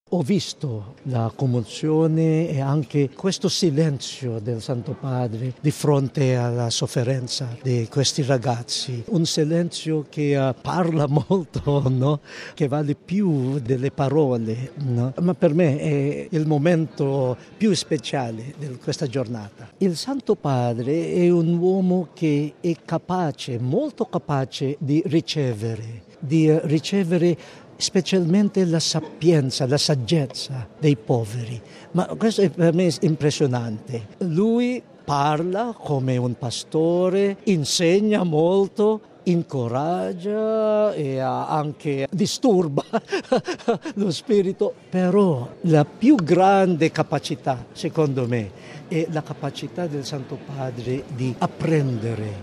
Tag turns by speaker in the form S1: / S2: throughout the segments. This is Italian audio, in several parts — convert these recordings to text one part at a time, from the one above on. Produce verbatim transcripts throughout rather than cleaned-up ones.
S1: Ho visto la commozione e anche questo silenzio del Santo Padre di fronte alla sofferenza di questi ragazzi. Un silenzio che uh, parla molto, no? Che vale più delle parole, no? Ma per me è il momento più speciale di questa giornata. Il Santo Padre è un uomo che è capace, molto capace di ricevere, di ricevere specialmente la sapienza, la saggezza dei poveri. Ma questo è per me è impressionante. Lui parla come un pastore, insegna molto, incoraggia e anche disturba lo spirito, però la più grande capacità, secondo me, è la capacità del Santo Padre di apprendere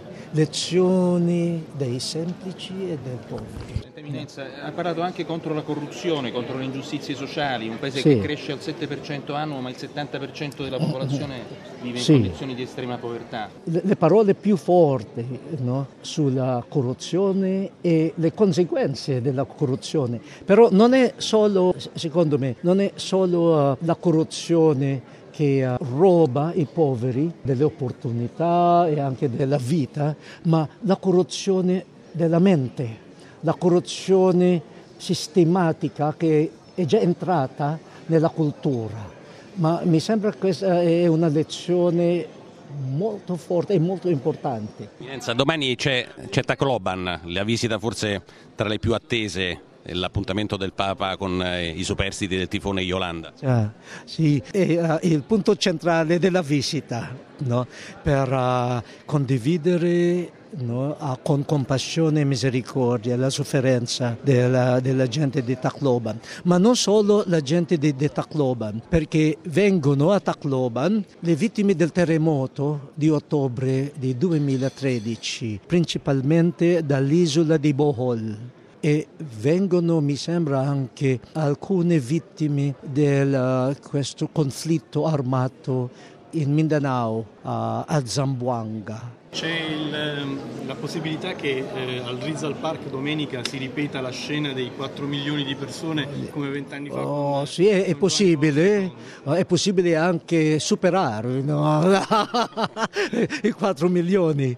S1: lezioni dei semplici e dei poveri.
S2: Eminenza, ha parlato anche contro la corruzione, contro le ingiustizie sociali, un paese
S1: Sì.
S2: che cresce al sette per cento annuo, ma il settanta per cento della popolazione vive in
S1: Sì.
S2: condizioni di estrema povertà.
S1: Le, le parole più forti, no? Sulla corruzione e le conseguenze della corruzione, però non è solo, secondo me, non è solo uh, la corruzione che uh, roba i poveri delle opportunità e anche della vita, ma la corruzione della mente, la corruzione sistematica che è già entrata nella cultura. Ma mi sembra che questa è una lezione molto forte e molto importante.
S3: Eminenza, domani c'è, c'è Tacloban, la visita forse tra le più attese, l'appuntamento del Papa con eh, i superstiti del tifone Iolanda.
S1: Ah, sì, è uh, il punto centrale della visita, no? Per uh, condividere, no? uh, con compassione e misericordia la sofferenza della, della gente di Tacloban, ma non solo la gente di, di Tacloban, perché vengono a Tacloban le vittime del terremoto di ottobre di duemilatredici, principalmente dall'isola di Bohol. E vengono, mi sembra, anche alcune vittime di uh, questo conflitto armato in Mindanao, uh, a Zamboanga.
S4: C'è il, la possibilità che eh, al Rizal Park domenica si ripeta la scena dei quattro milioni di persone come vent'anni fa?
S1: Oh, sì, è, è possibile, è possibile anche superare, no? I quattro milioni.